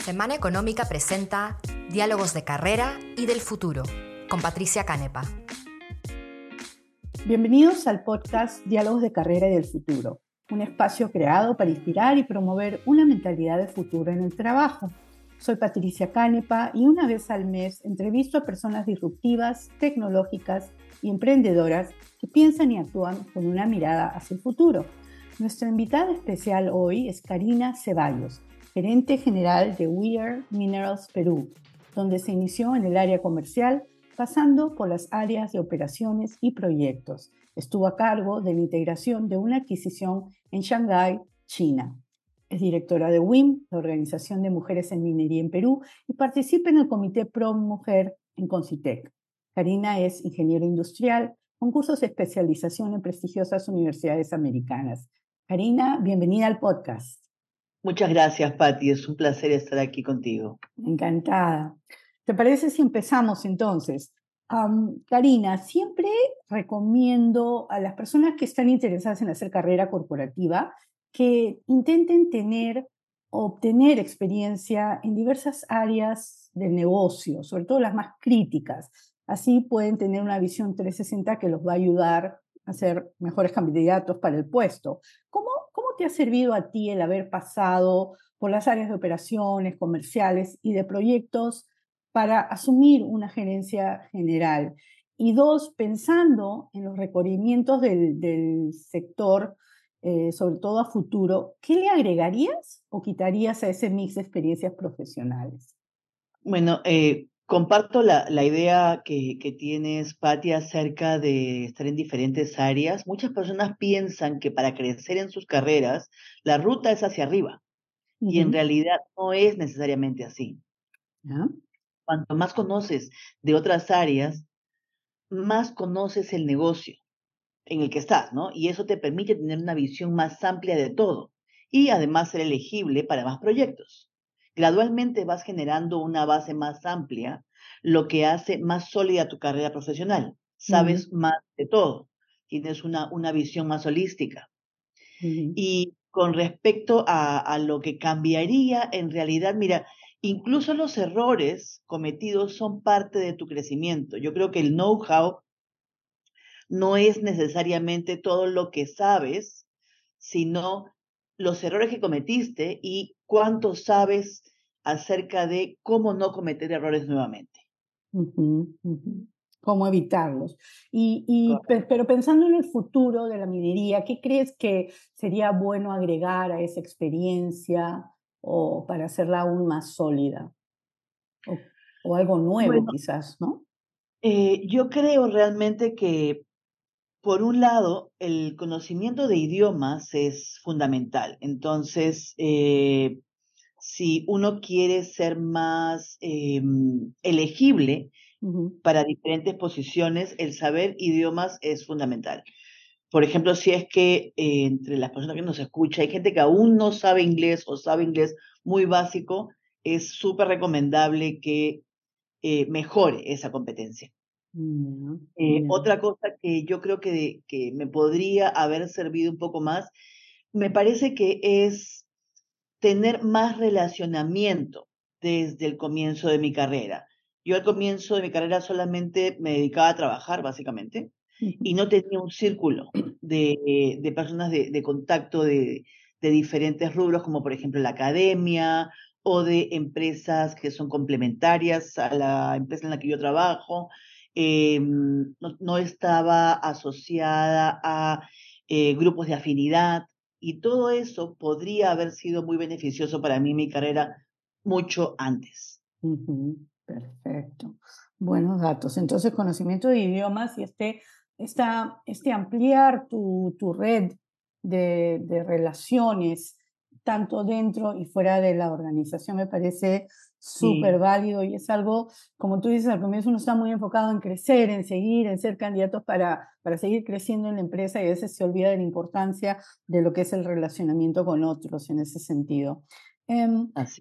Semana Económica presenta Diálogos de Carrera y del Futuro, con Patricia Canepa. Bienvenidos al podcast Diálogos de Carrera y del Futuro, un espacio creado para inspirar y promover una mentalidad de futuro en el trabajo. Soy Patricia Canepa y una vez al mes entrevisto a personas disruptivas, tecnológicas y emprendedoras que piensan y actúan con una mirada hacia el futuro. Nuestra invitada especial hoy es Karina Ceballos, gerente general de We Are Minerals Perú, donde se inició en el área comercial, pasando por las áreas de operaciones y proyectos. Estuvo a cargo de la integración de una adquisición en Shanghái, China. Es directora de WIM, la Organización de Mujeres en Minería en Perú, y participa en el Comité Pro Mujer en Concitec. Karina es ingeniera industrial con cursos de especialización en prestigiosas universidades americanas. Karina, bienvenida al podcast. Muchas gracias, Patti. Es un placer estar aquí contigo. Encantada. ¿Te parece si empezamos entonces? Karina, siempre recomiendo a las personas que están interesadas en hacer carrera corporativa que intenten obtener experiencia en diversas áreas del negocio, sobre todo las más críticas. Así pueden tener una visión 360 que los va a ayudar a ser mejores candidatos para el puesto. ¿Cómo te ha servido a ti el haber pasado por las áreas de operaciones, comerciales y de proyectos para asumir una gerencia general? Y dos, pensando en los requerimientos del sector, sobre todo a futuro, ¿qué le agregarías o quitarías a ese mix de experiencias profesionales? Bueno, comparto la idea que tienes, Patti, acerca de estar en diferentes áreas. Muchas personas piensan que para crecer en sus carreras, la ruta es hacia arriba. Y en realidad no es necesariamente así. ¿Ya? Cuanto más conoces de otras áreas, más conoces el negocio en el que estás, ¿no? Y eso te permite tener una visión más amplia de todo y además ser elegible para más proyectos. Gradualmente vas generando una base más amplia, lo que hace más sólida tu carrera profesional. Sabes más de todo, tienes una visión más holística. Y con respecto a lo que cambiaría, en realidad, mira, incluso los errores cometidos son parte de tu crecimiento. Yo creo que el know-how no es necesariamente todo lo que sabes, sino los errores que cometiste y cuánto sabes acerca de cómo no cometer errores nuevamente. Cómo evitarlos. Correcto. Pero pensando en el futuro de la minería, ¿qué crees que sería bueno agregar a esa experiencia o para hacerla aún más sólida? O algo nuevo Bueno, quizás, ¿no? yo creo realmente que, por un lado, el conocimiento de idiomas es fundamental. Entonces, si uno quiere ser más elegible para diferentes posiciones, el saber idiomas es fundamental. Por ejemplo, si es que entre las personas que nos escuchan hay gente que aún no sabe inglés o sabe inglés muy básico, es súper recomendable que mejore esa competencia. Otra cosa que yo creo que me podría haber servido un poco más, me parece que es tener más relacionamiento desde el comienzo de mi carrera. Yo al comienzo de mi carrera solamente me dedicaba a trabajar, básicamente, y no tenía un círculo de personas de contacto de diferentes rubros, como por ejemplo la academia o de empresas que son complementarias a la empresa en la que yo trabajo. No estaba asociada a grupos de afinidad. Y todo eso podría haber sido muy beneficioso para mí en mi carrera mucho antes. Perfecto. Buenos datos. Entonces, conocimiento de idiomas y este ampliar tu red de relaciones, tanto dentro y fuera de la organización, me parece súper Sí. válido y es algo, como tú dices al comienzo, uno está muy enfocado en crecer, en seguir, en ser candidatos para seguir creciendo en la empresa y a veces se olvida de la importancia de lo que es el relacionamiento con otros en ese sentido. Así.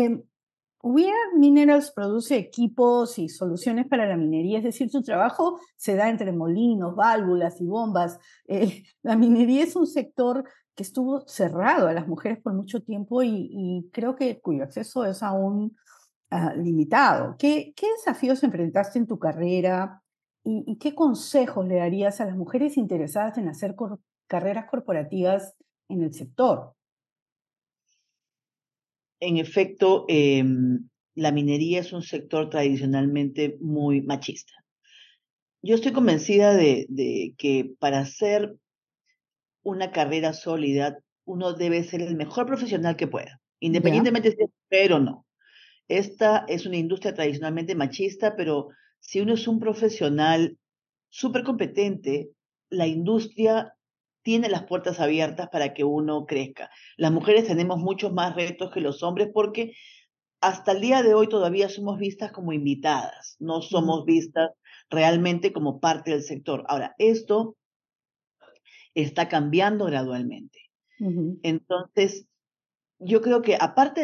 We Are Minerals produce equipos y soluciones para la minería, es decir, su trabajo se da entre molinos, válvulas y bombas. La minería es un sector que estuvo cerrado a las mujeres por mucho tiempo y creo que cuyo acceso es aún limitado. ¿Qué desafíos enfrentaste en tu carrera y qué consejos le darías a las mujeres interesadas en hacer carreras corporativas en el sector? En efecto, la minería es un sector tradicionalmente muy machista. Yo estoy convencida de que para hacer una carrera sólida, uno debe ser el mejor profesional que pueda, Ya, independientemente si es mujer o no. Esta es una industria tradicionalmente machista, pero si uno es un profesional súper competente, la industria tiene las puertas abiertas para que uno crezca. Las mujeres tenemos muchos más retos que los hombres porque hasta el día de hoy todavía somos vistas como invitadas, no ujú, somos vistas realmente como parte del sector. Ahora, esto está cambiando gradualmente. ujú, Entonces, yo creo que aparte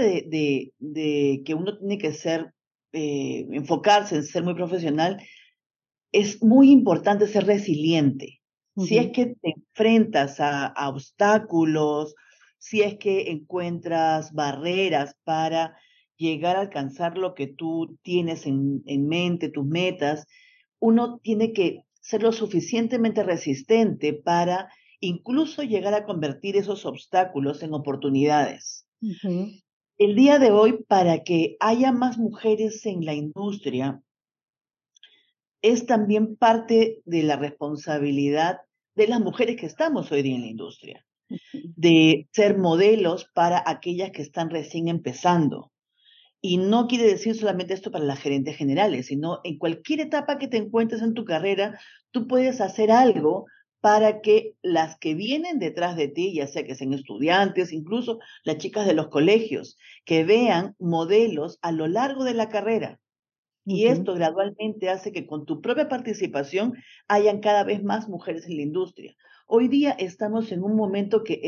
de que uno tiene que ser, enfocarse en ser muy profesional, es muy importante ser resiliente. Si es ujú, que te enfrentas a obstáculos, si es que encuentras barreras para llegar a alcanzar lo que tú tienes en mente, tus metas, uno tiene que ser lo suficientemente resistente para incluso llegar a convertir esos obstáculos en oportunidades. ujú, El día de hoy, para que haya más mujeres en la industria, es también parte de la responsabilidad de las mujeres que estamos hoy día en la industria, ujú. de ser modelos para aquellas que están recién empezando. Y no quiere decir solamente esto para las gerentes generales, sino en cualquier etapa que te encuentres en tu carrera, tú puedes hacer algo para que las que vienen detrás de ti, ya sea que sean estudiantes, incluso las chicas de los colegios, que vean modelos a lo largo de la carrera. Y Ujú. esto gradualmente hace que con tu propia participación hayan cada vez más mujeres en la industria. Hoy día estamos en un momento que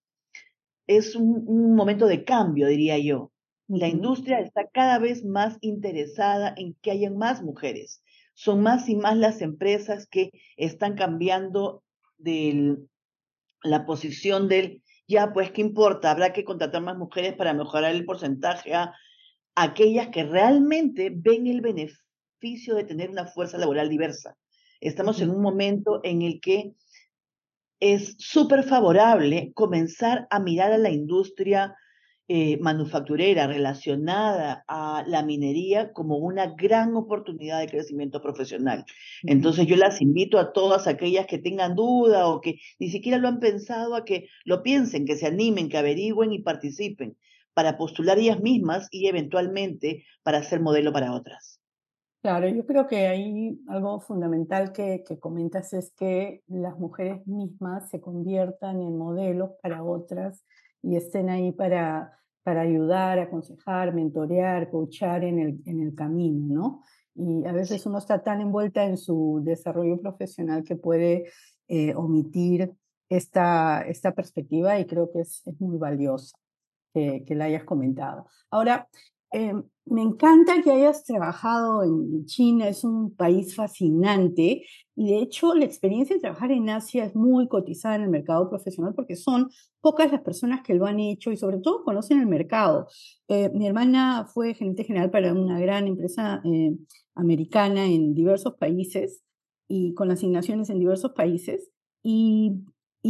es un momento de cambio, diría yo. La Ujú, industria está cada vez más interesada en que hayan más mujeres. Son más y más las empresas que están cambiando de la posición del, ya, pues, ¿qué importa? Habrá que contratar más mujeres para mejorar el porcentaje a aquellas que realmente ven el beneficio de tener una fuerza laboral diversa. Estamos en ujú. un momento en el que es súper favorable comenzar a mirar a la industria manufacturera relacionada a la minería como una gran oportunidad de crecimiento profesional. Ujú. Entonces yo las invito a todas aquellas que tengan duda o que ni siquiera lo han pensado a que lo piensen, que se animen, que averigüen y participen para postular ellas mismas y eventualmente para ser modelo para otras. Claro, yo creo que ahí algo fundamental que comentas es que las mujeres mismas se conviertan en modelos para otras y estén ahí para ayudar, aconsejar, mentorear, coachar en el camino, ¿no? Y a Sí. veces uno está tan envuelta en su desarrollo profesional que puede omitir esta perspectiva y creo que es muy valiosa que la hayas comentado. Ahora, me encanta que hayas trabajado en China, es un país fascinante y de hecho la experiencia de trabajar en Asia es muy cotizada en el mercado profesional porque son pocas las personas que lo han hecho y sobre todo conocen el mercado. Mi hermana fue gerente general para una gran empresa americana en diversos países y con asignaciones en diversos países y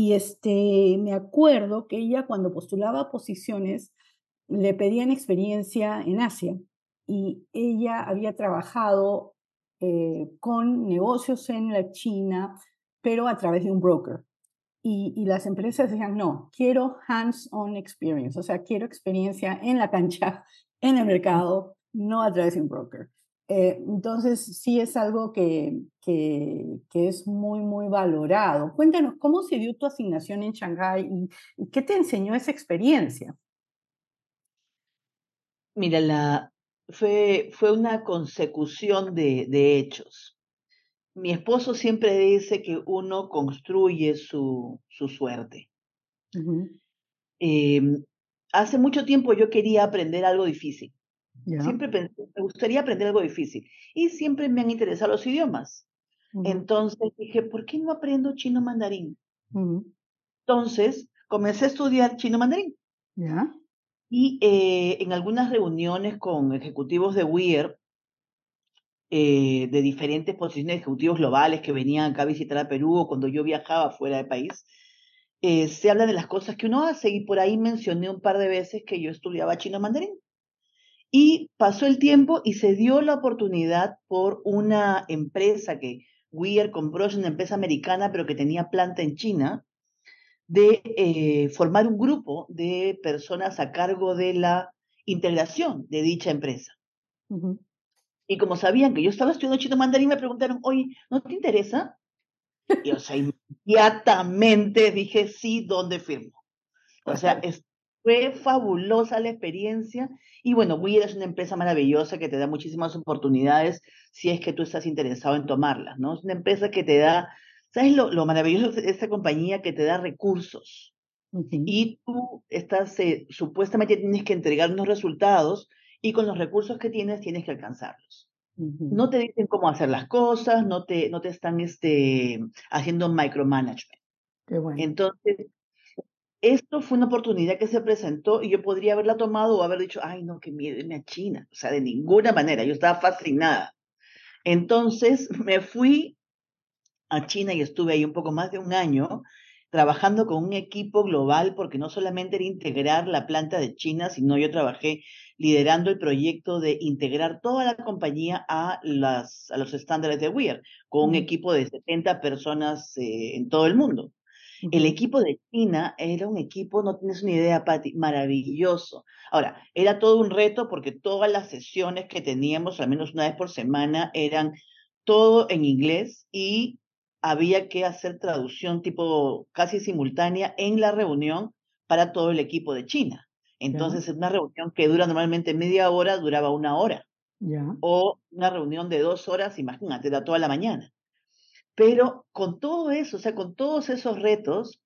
me acuerdo que ella cuando postulaba posiciones le pedían experiencia en Asia y ella había trabajado con negocios en la China, pero a través de un broker. Y las empresas decían, no, quiero hands-on experience, o sea, quiero experiencia en la cancha, en el mercado, no a través de un broker. Entonces, sí es algo que es muy, muy valorado. Cuéntanos, ¿cómo se dio tu asignación en Shanghái y qué te enseñó esa experiencia? Mira, fue una consecución de hechos. Mi esposo siempre dice que uno construye su suerte. Ujú. Em, Hace mucho tiempo yo quería aprender algo difícil. Ya. Siempre pensé, me gustaría aprender algo difícil. Y siempre me han interesado los idiomas. Ujú, Entonces dije, ¿por qué no aprendo chino mandarín? ujú, Entonces comencé a estudiar chino mandarín. ¿Ya? Y en algunas reuniones con ejecutivos de Weir, de diferentes posiciones ejecutivos globales que venían acá a visitar a Perú o cuando yo viajaba fuera del país, se habla de las cosas que uno hace y por ahí mencioné un par de veces que yo estudiaba chino mandarín. Y pasó el tiempo y se dio la oportunidad por una empresa que Weir compró, es una empresa americana pero que tenía planta en China, de formar un grupo de personas a cargo de la integración de dicha empresa. Ujú. Y como sabían que yo estaba estudiando chino mandarín, me preguntaron, oye, ¿no te interesa? Y o sea, inmediatamente dije, sí, ¿dónde firmo? O sea, fue fabulosa la experiencia. Y bueno, Weir es una empresa maravillosa que te da muchísimas oportunidades si es que tú estás interesado en tomarlas, ¿no? Es una empresa que te da, ¿sabes lo maravilloso de esta compañía? Que te da recursos. Ujú, Y tú estás, supuestamente tienes que entregar unos resultados y con los recursos que tienes que alcanzarlos. ujú. No te dicen cómo hacer las cosas, no te están haciendo micromanagement. Qué bueno. Entonces, esto fue una oportunidad que se presentó y yo podría haberla tomado o haber dicho, ay, no, que miedo irme a China. O sea, de ninguna manera, yo estaba fascinada. Entonces, me fui a China y estuve ahí un poco más de un año trabajando con un equipo global porque no solamente era integrar la planta de China, sino yo trabajé liderando el proyecto de integrar toda la compañía a los estándares de Weir, con un Ujú, equipo de 70 personas en todo el mundo. El ujú. equipo de China era un equipo, no tienes una idea, Pati, maravilloso. Ahora, era todo un reto porque todas las sesiones que teníamos, al menos una vez por semana, eran todo en inglés y había que hacer traducción tipo casi simultánea en la reunión para todo el equipo de China. Ya, Entonces, una reunión que dura normalmente media hora, duraba una hora. ya. O una reunión de 2 horas, imagínate, da toda la mañana. Pero con todo eso, o sea, con todos esos retos,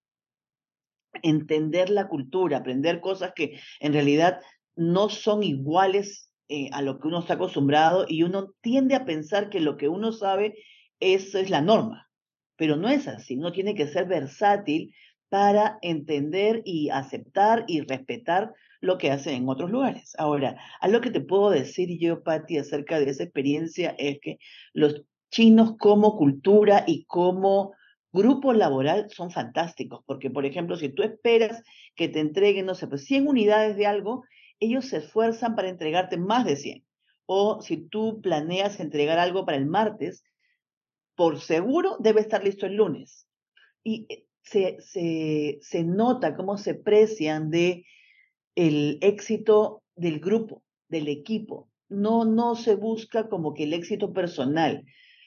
entender la cultura, aprender cosas que en realidad no son iguales a lo que uno está acostumbrado y uno tiende a pensar que lo que uno sabe, eso es la norma, pero no es así, uno tiene que ser versátil para entender y aceptar y respetar lo que hacen en otros lugares. Ahora, algo que te puedo decir yo, Patti, acerca de esa experiencia es que los chinos como cultura y como grupo laboral son fantásticos, porque por ejemplo, si tú esperas que te entreguen, no sé, pues 100 unidades de algo, ellos se esfuerzan para entregarte más de 100. O si tú planeas entregar algo para el martes, por seguro debe estar listo el lunes. Y se nota cómo se precian de el éxito del grupo, del equipo. No se busca como que el éxito personal.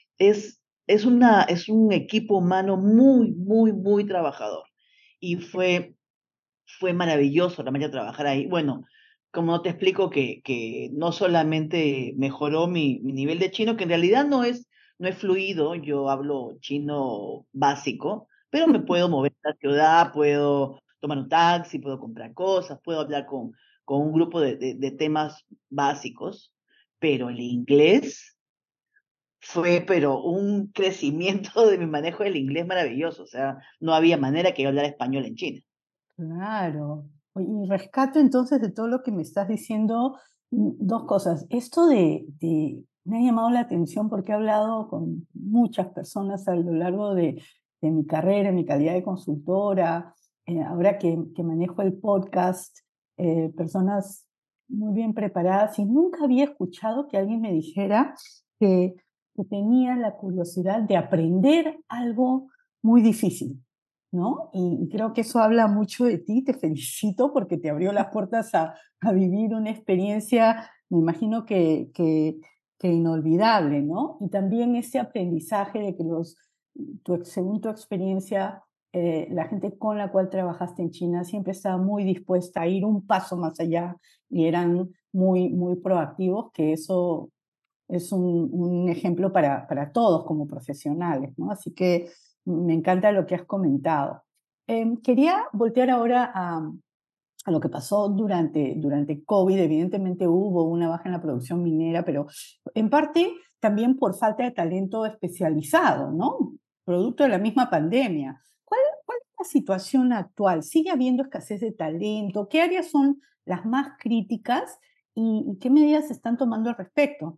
Es un equipo humano muy, muy, muy trabajador. Y fue maravilloso la manera de trabajar ahí. Bueno, como no te explico que no solamente mejoró mi nivel de chino, que en realidad no es fluido, yo hablo chino básico, pero me puedo mover en la ciudad, puedo tomar un taxi, puedo comprar cosas, puedo hablar con un grupo de temas básicos, pero el inglés fue, pero un crecimiento de mi manejo del inglés maravilloso, o sea, no había manera que yo hablara español en China. Claro. Oye, y rescato entonces de todo lo que me estás diciendo dos cosas. Esto me ha llamado la atención porque he hablado con muchas personas a lo largo de mi carrera, en mi calidad de consultora, ahora que manejo el podcast, personas muy bien preparadas y nunca había escuchado que alguien me dijera que, que tenía la curiosidad de aprender algo muy difícil. ¿No? Y creo que eso habla mucho de ti, te felicito porque te abrió las puertas a vivir una experiencia, me imagino que inolvidable, ¿no? Y también ese aprendizaje de que según tu experiencia, la gente con la cual trabajaste en China siempre estaba muy dispuesta a ir un paso más allá y eran muy, muy proactivos, que eso es un ejemplo para todos como profesionales, ¿no? Así que me encanta lo que has comentado. Quería voltear ahora a lo que pasó durante COVID. Evidentemente hubo una baja en la producción minera, pero en parte también por falta de talento especializado, ¿no? Producto de la misma pandemia. ¿Cuál la situación actual? ¿Sigue habiendo escasez de talento? ¿Qué áreas son las más críticas y qué medidas se están tomando al respecto?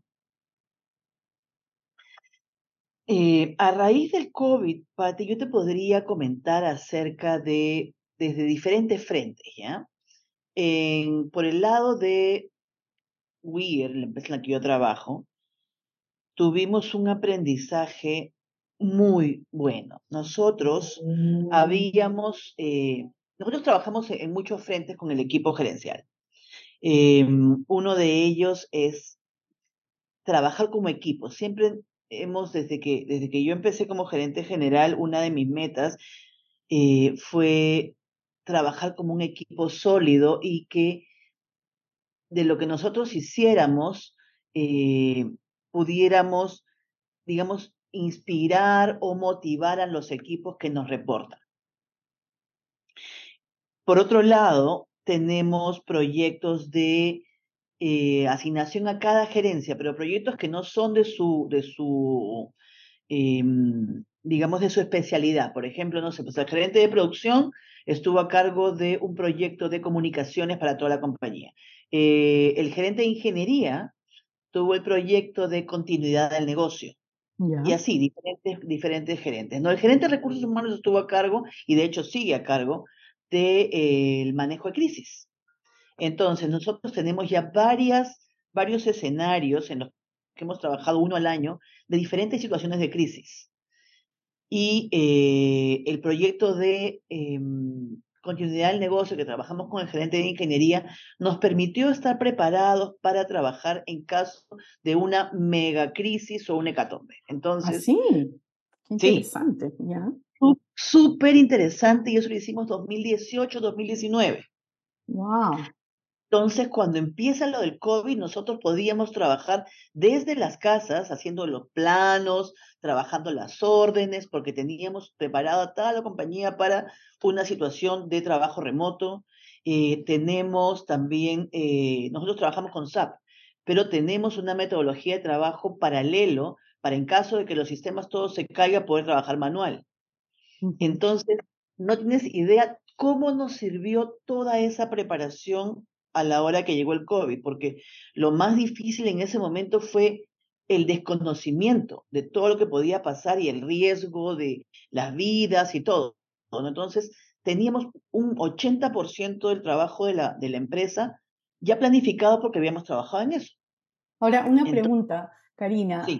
A raíz del COVID, Pati, yo te podría comentar acerca desde diferentes frentes, ¿ya? Por el lado de Weir, la empresa en la que yo trabajo, tuvimos un aprendizaje muy bueno. Nosotros trabajamos en muchos frentes con el equipo gerencial. Uno de ellos es trabajar como equipo. Siempre desde que yo empecé como gerente general, una de mis metas fue trabajar como un equipo sólido y que de lo que nosotros hiciéramos pudiéramos, digamos, inspirar o motivar a los equipos que nos reportan. Por otro lado, tenemos proyectos de asignación a cada gerencia, pero proyectos que no son digamos, de su especialidad. Por ejemplo, no sé, pues el gerente de producción estuvo a cargo de un proyecto de comunicaciones para toda la compañía. El gerente de ingeniería tuvo el proyecto de continuidad del negocio. Y Ya. así, diferentes gerentes, ¿no? El gerente de recursos humanos estuvo a cargo, y de hecho sigue a cargo, del manejo de crisis. Entonces, nosotros tenemos ya varios escenarios en los que hemos trabajado uno al año de diferentes situaciones de crisis. Y el proyecto de continuidad del negocio que trabajamos con el gerente de ingeniería nos permitió estar preparados para trabajar en caso de una mega crisis o una hecatombe. Entonces, Así, qué sí, interesante, ya. súper interesante y eso lo hicimos 2018, 2019. Wow. Entonces, cuando empieza lo del COVID, nosotros podíamos trabajar desde las casas, haciendo los planos, trabajando las órdenes, porque teníamos preparada a toda la compañía para una situación de trabajo remoto. Tenemos también, nosotros trabajamos con SAP, pero tenemos una metodología de trabajo paralelo para en caso de que los sistemas todos se caigan, poder trabajar manual. Ujú. Entonces, no tienes idea cómo nos sirvió toda esa preparación a la hora que llegó el COVID, porque lo más difícil en ese momento fue el desconocimiento de todo lo que podía pasar y el riesgo de las vidas y todo, ¿no? Entonces, teníamos un 80% del trabajo de la empresa ya planificado porque habíamos trabajado en eso. Ahora, una Entonces, pregunta, Karina. sí.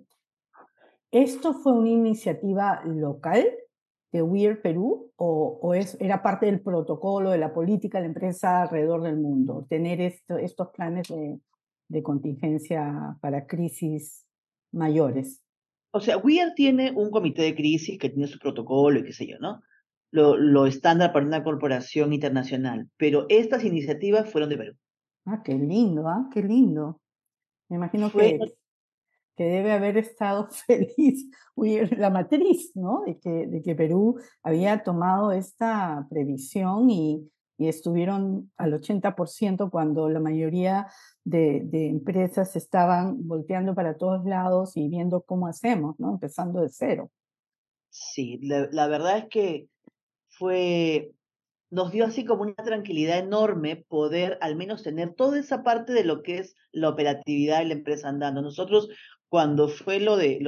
¿Esto fue una iniciativa local de WIR Perú o era parte del protocolo de la política de la empresa alrededor del mundo, tener estos planes de contingencia para crisis mayores? O sea, WIR tiene un comité de crisis que tiene su protocolo y qué sé yo, ¿no? Lo estándar para una corporación internacional, pero estas iniciativas fueron de Perú. Ah, qué lindo, ¿ah? Qué lindo. Me imagino Fue, que debe haber estado feliz la matriz, ¿no? De que Perú había tomado esta previsión y estuvieron al 80% cuando la mayoría de empresas estaban volteando para todos lados y viendo cómo hacemos, ¿no? Empezando de cero. sí, la verdad es que fue, nos dio así como una tranquilidad enorme poder al menos tener toda esa parte de lo que es la operatividad de la empresa andando. Nosotros, cuando fue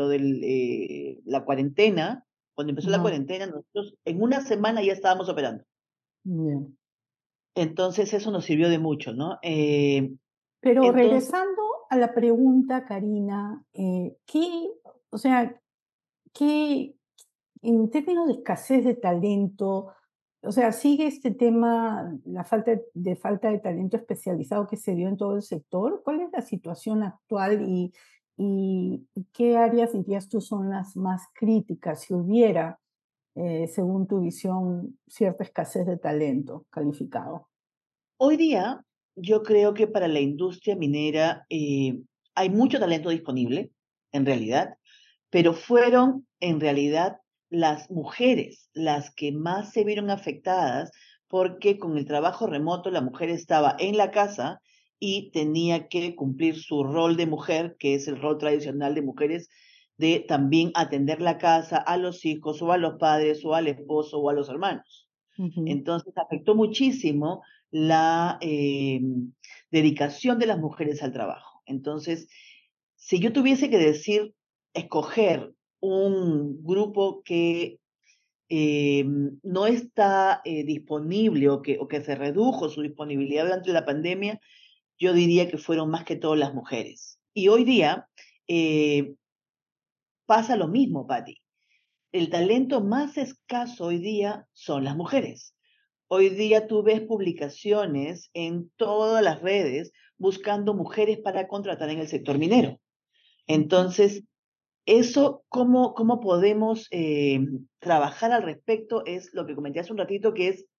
la cuarentena, cuando empezó la Ajá, cuarentena, nosotros en una semana ya estábamos operando. bien. Entonces eso nos sirvió de mucho, ¿no? Pero Entonces, regresando a la pregunta, Karina, o sea, qué, en términos de escasez de talento, o sea, sigue este tema, la falta de talento especializado que se dio en todo el sector. ¿Cuál es la situación actual y qué áreas dirías tú son las más críticas si hubiera, según tu visión, cierta escasez de talento calificado? hoy día yo creo que para la industria minera hay mucho talento disponible, en realidad, pero fueron en realidad las mujeres las que más se vieron afectadas porque con el trabajo remoto la mujer estaba en la casa y tenía que cumplir su rol de mujer, que es el rol tradicional de mujeres de también atender la casa, a los hijos, o a los padres, o al esposo, o a los hermanos. Ujú. Entonces afectó muchísimo la dedicación de las mujeres al trabajo. Entonces, si yo tuviese que decir, escoger un grupo que no está disponible o que se redujo su disponibilidad durante la pandemia, yo diría que fueron más que todo las mujeres. Y hoy día eh, pasa lo mismo, Patti. El talento más escaso hoy día son las mujeres. Hoy día tú ves publicaciones en todas las redes buscando mujeres para contratar en el sector minero. Ujú. Entonces, eso, ¿cómo podemos trabajar al respecto? Es lo que comenté hace un ratito, que es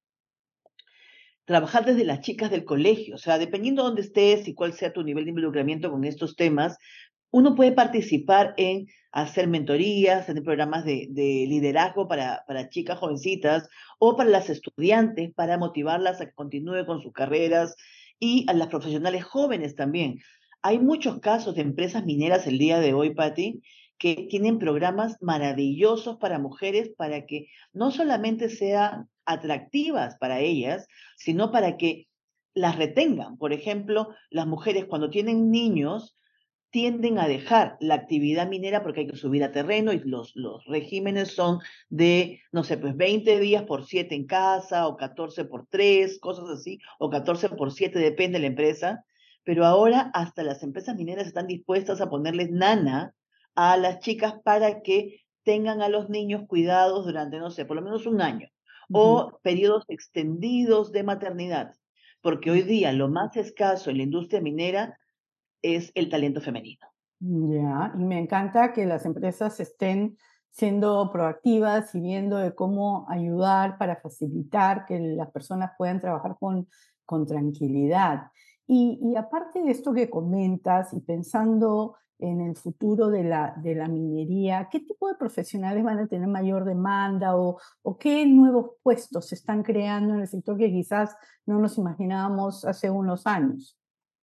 trabajar desde las chicas del colegio. O sea, dependiendo de dónde estés y cuál sea tu nivel de involucramiento con estos temas, uno puede participar en hacer mentorías, en programas de liderazgo para chicas jovencitas o para las estudiantes, para motivarlas a que continúen con sus carreras y a las profesionales jóvenes también. Hay muchos casos de empresas mineras el día de hoy, Patti, que tienen programas maravillosos para mujeres para que no solamente sean atractivas para ellas, sino para que las retengan. Por ejemplo, las mujeres cuando tienen niños, tienden a dejar la actividad minera porque hay que subir a terreno y los regímenes son de, no sé, pues 20 días por 7 en casa o 14 por 3 cosas así, o 14 por 7 depende de la empresa. Pero ahora hasta las empresas mineras están dispuestas a ponerles nana a las chicas para que tengan a los niños cuidados durante, no sé, por lo menos un año, Ujú. o periodos extendidos de maternidad, porque hoy día lo más escaso en la industria minera es el talento femenino. Ya, y me encanta que las empresas estén siendo proactivas y viendo de cómo ayudar para facilitar que las personas puedan trabajar con tranquilidad. Y aparte de esto que comentas y pensando en el futuro de la minería, ¿qué tipo de profesionales van a tener mayor demanda o qué nuevos puestos se están creando en el sector que quizás no nos imaginábamos hace unos años?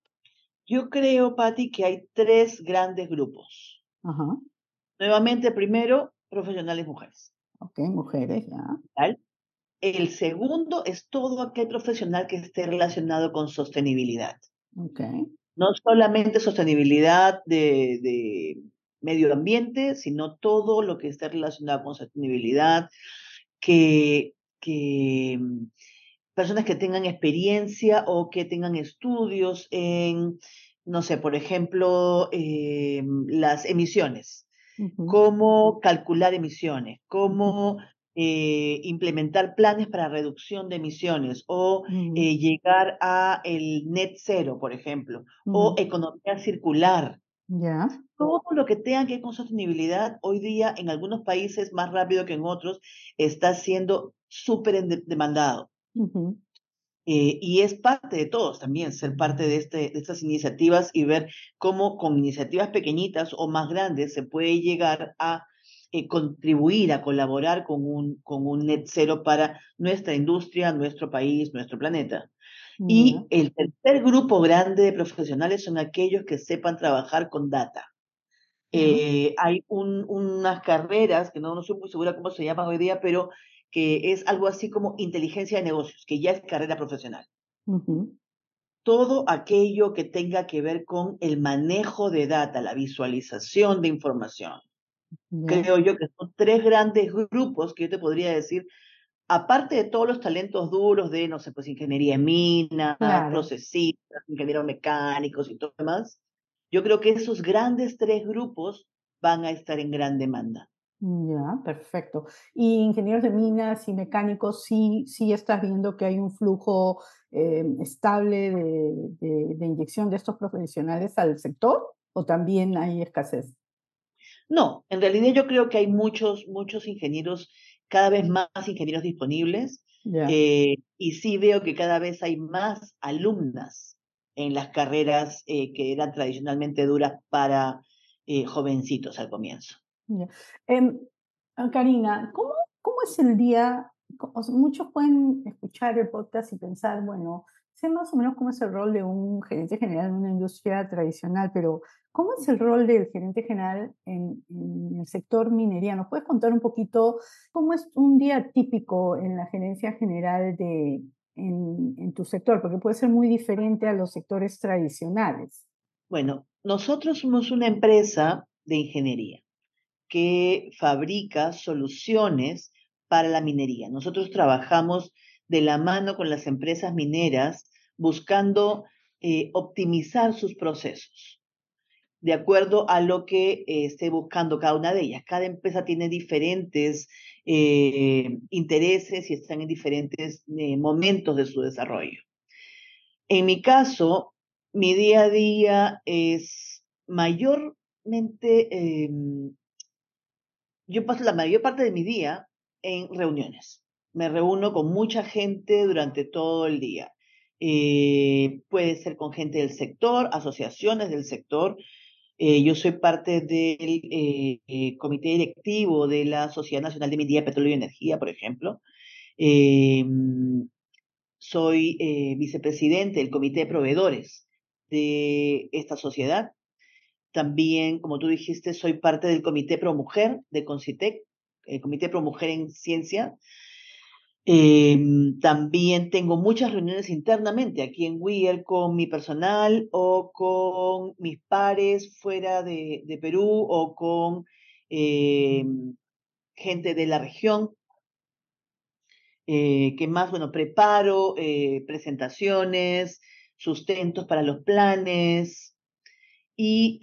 Yo creo, Patti, que hay tres grandes grupos. Ajá, Nuevamente, primero, profesionales mujeres. ok, mujeres, ya, ¿Tal? El segundo es todo aquel profesional que esté relacionado con sostenibilidad. ok. No solamente sostenibilidad de medio ambiente, sino todo lo que esté relacionado con sostenibilidad, que personas que tengan experiencia o que tengan estudios en, no sé, por ejemplo, las emisiones, Ujú, cómo calcular emisiones, ujú, cómo implementar planes para reducción de emisiones o ujú, llegar a el net cero, por ejemplo, o ujú. economía circular. Ya. Todo lo que tenga que ver con sostenibilidad, hoy día en algunos países más rápido que en otros, está siendo súper demandado. Ujú, Y es parte de todos también ser parte de estas iniciativas y ver cómo con iniciativas pequeñitas o más grandes se puede llegar a contribuir, a colaborar con un net cero para nuestra industria, nuestro país, nuestro planeta. ya. Y el tercer grupo grande de profesionales son aquellos que sepan trabajar con data. Ah, Hay unas carreras que no estoy muy segura cómo se llaman hoy día, pero que es algo así como inteligencia de negocios, que ya es carrera profesional. ujú, Todo aquello que tenga que ver con el manejo de data, la visualización de información. ya, Creo yo que son tres grandes grupos que yo te podría decir, aparte de todos los talentos duros de, no sé, pues ingeniería en minas, claro. procesistas, ingenieros mecánicos y todo demás, yo creo que esos grandes tres grupos van a estar en gran demanda. Ya, perfecto. Y ingenieros de minas y mecánicos, sí estás viendo que hay un flujo estable de inyección de estos profesionales al sector, o también hay escasez. No, en realidad yo creo que hay muchos ingenieros, cada vez más ingenieros disponibles, Ya. y sí veo que cada vez hay más alumnas en las carreras que eran tradicionalmente duras para jovencitos al comienzo. Ya. Em, Karina, ¿cómo es el día? O sea, muchos pueden escuchar el podcast y pensar, bueno, sé más o menos cómo es el rol de un gerente general en una industria tradicional, pero ¿cómo es el rol del gerente general en el sector minería? ¿Nos puedes contar un poquito cómo es un día típico en la gerencia general en tu sector? Porque puede ser muy diferente a los sectores tradicionales. Bueno, nosotros somos una empresa de ingeniería que fabrica soluciones para la minería. Nosotros trabajamos de la mano con las empresas mineras buscando optimizar sus procesos de acuerdo a lo que esté buscando cada una de ellas. Cada empresa tiene diferentes intereses y están en diferentes momentos de su desarrollo. En mi caso, mi día a día es mayormente, yo paso la mayor parte de mi día en reuniones. Me reúno con mucha gente durante todo el día. Puede ser con gente del sector, asociaciones del sector. Yo soy parte del comité directivo de la Sociedad Nacional de Minería, Petróleo y Energía, por ejemplo. Eh, Soy vicepresidente del comité de proveedores de esta sociedad. También, como tú dijiste, soy parte del Comité Pro Mujer de Concitec, el Comité Pro Mujer en Ciencia. También tengo muchas reuniones internamente aquí en WIER con mi personal o con mis pares fuera de Perú o con eh, gente de la región. ¿Qué más? Bueno, preparo presentaciones, sustentos para los planes. Y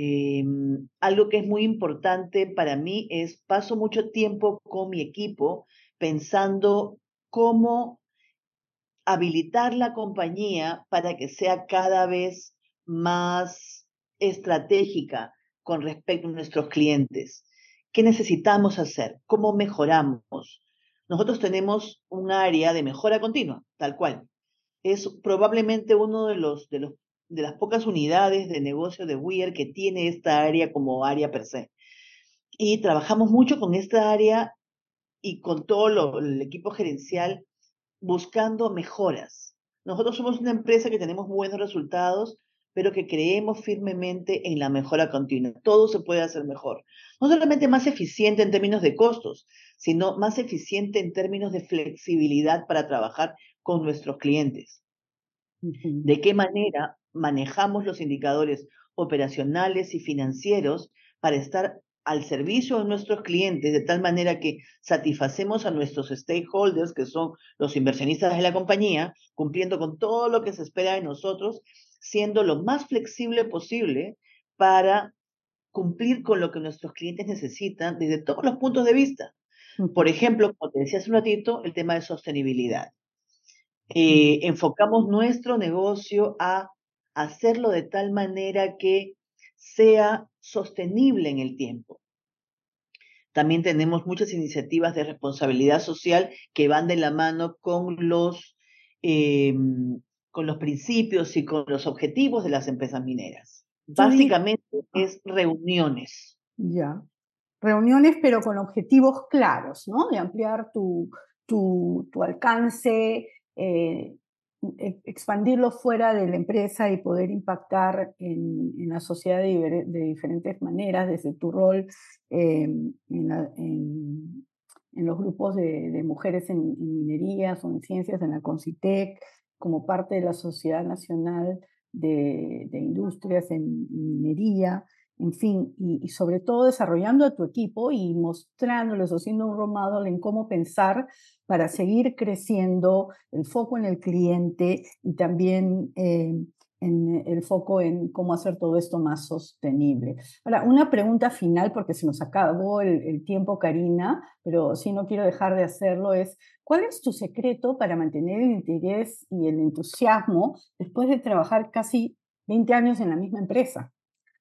algo que es muy importante para mí es paso mucho tiempo con mi equipo pensando cómo habilitar la compañía para que sea cada vez más estratégica con respecto a nuestros clientes. ¿Qué necesitamos hacer? ¿Cómo mejoramos? Nosotros tenemos un área de mejora continua, tal cual. Es probablemente uno de las pocas unidades de negocio de Weir que tiene esta área como área per se. Y trabajamos mucho con esta área y con todo el equipo gerencial buscando mejoras. Nosotros somos una empresa que tenemos buenos resultados, pero que creemos firmemente en la mejora continua. Todo se puede hacer mejor. No solamente más eficiente en términos de costos, sino más eficiente en términos de flexibilidad para trabajar con nuestros clientes. Ujú. ¿De qué manera manejamos los indicadores operacionales y financieros para estar al servicio de nuestros clientes de tal manera que satisfacemos a nuestros stakeholders, que son los inversionistas de la compañía, cumpliendo con todo lo que se espera de nosotros, siendo lo más flexible posible para cumplir con lo que nuestros clientes necesitan desde todos los puntos de vista? Por Ujú. ejemplo, como te decía hace un ratito, el tema de sostenibilidad. Mm. Enfocamos nuestro negocio a hacerlo de tal manera que sea sostenible en el tiempo. También tenemos muchas iniciativas de responsabilidad social que van de la mano eh, con los principios y con los objetivos de las empresas mineras. Judith, Básicamente es reuniones. ya. Reuniones, pero con objetivos claros, ¿no? De ampliar tu alcance, expandirlo fuera de la empresa y poder impactar en la sociedad de diferentes maneras, desde tu rol en los grupos de mujeres en minerías o en ciencias, en la CONCITEC, como parte de la Sociedad Nacional de Industrias en Minería, en fin, y sobre todo desarrollando a tu equipo y mostrándoles, haciendo un role model en cómo pensar para seguir creciendo, el foco en el cliente y también en el foco en cómo hacer todo esto más sostenible. Ahora, una pregunta final, porque se nos acabó el tiempo, Karina, pero sí no quiero dejar de hacerlo, es, ¿cuál es tu secreto para mantener el interés y el entusiasmo después de trabajar casi 20 años en la misma empresa?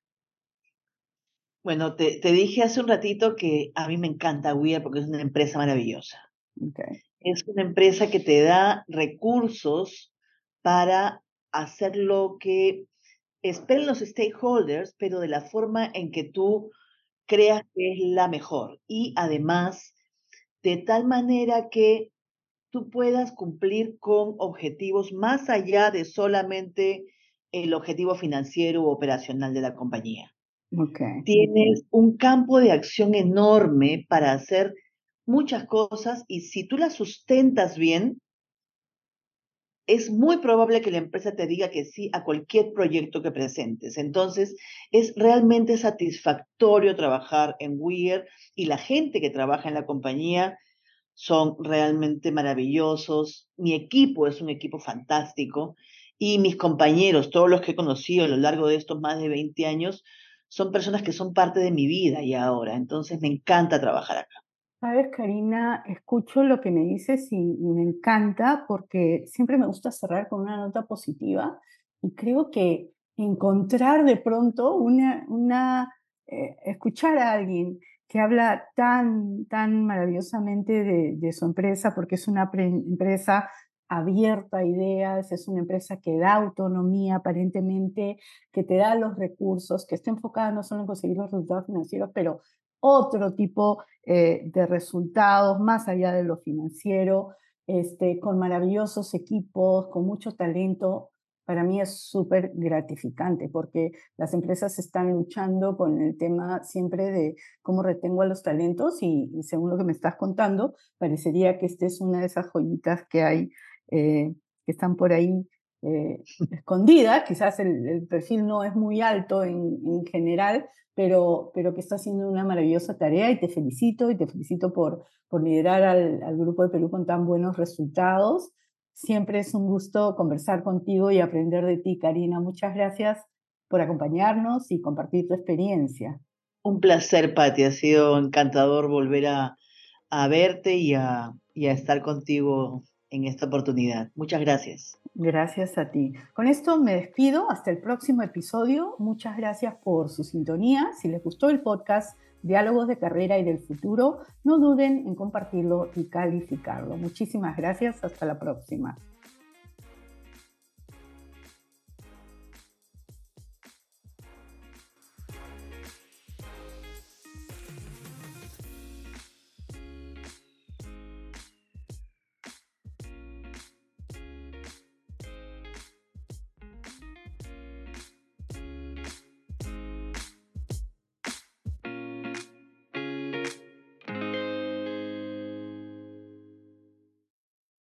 Bueno, te dije hace un ratito que a mí me encanta Weir porque es una empresa maravillosa. Okay. Es una empresa que te da recursos para hacer lo que esperen los stakeholders, pero de la forma en que tú creas que es la mejor. Y además, de tal manera que tú puedas cumplir con objetivos más allá de solamente el objetivo financiero o operacional de la compañía. Okay. Tienes un campo de acción enorme para hacer muchas cosas y si tú las sustentas bien, es muy probable que la empresa te diga que sí a cualquier proyecto que presentes. Entonces, es realmente satisfactorio trabajar en Weir y la gente que trabaja en la compañía son realmente maravillosos. Mi equipo es un equipo fantástico y mis compañeros, todos los que he conocido a lo largo de estos más de 20 años, son personas que son parte de mi vida y ahora. Entonces, me encanta trabajar acá. Sabes, Karina, escucho lo que me dices y me encanta porque siempre me gusta cerrar con una nota positiva y creo que encontrar de pronto escuchar a alguien que habla tan maravillosamente de su empresa, porque es una empresa abierta a ideas, es una empresa que da autonomía aparentemente, que te da los recursos, que está enfocada no solo en conseguir los resultados financieros, pero otro tipo de resultados más allá de lo financiero, con maravillosos equipos, con mucho talento. Para mí es súper gratificante porque las empresas están luchando con el tema siempre de cómo retengo a los talentos y según lo que me estás contando, parecería que esta es una de esas joyitas que hay, que están por ahí escondidas. Quizás el perfil no es muy alto en general, pero que está haciendo una maravillosa tarea y te felicito por liderar al Grupo de Perú con tan buenos resultados. Siempre es un gusto conversar contigo y aprender de ti, Karina. Muchas gracias por acompañarnos y compartir tu experiencia. Un placer, Patti. Ha sido encantador volver a verte y a estar contigo en esta oportunidad. Muchas gracias. Gracias a ti. Con esto me despido. Hasta el próximo episodio. Muchas gracias por su sintonía. Si les gustó el podcast Diálogos de Carrera y del Futuro, no duden en compartirlo y calificarlo. Muchísimas gracias. Hasta la próxima.